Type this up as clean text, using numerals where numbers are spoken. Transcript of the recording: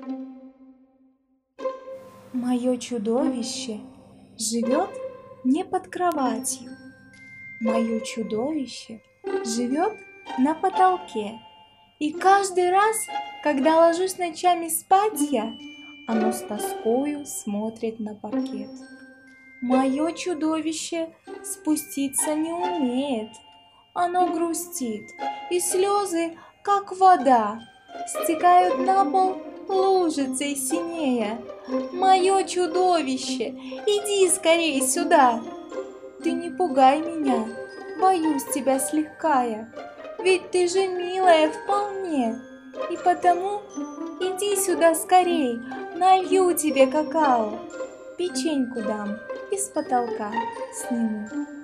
Мое чудовище живет не под кроватью. Мое чудовище живет на потолке. И каждый раз, когда ложусь ночами спать я, оно с тоскою смотрит на паркет. Мое чудовище спуститься не умеет. Оно грустит, и слезы, как вода, стекают на пол лужицей синея. Мое чудовище, иди скорей сюда. Ты не пугай меня, боюсь тебя слегка я, ведь ты же милая вполне. И потому иди сюда скорей, налью тебе какао, печеньку дам и с потолка сниму.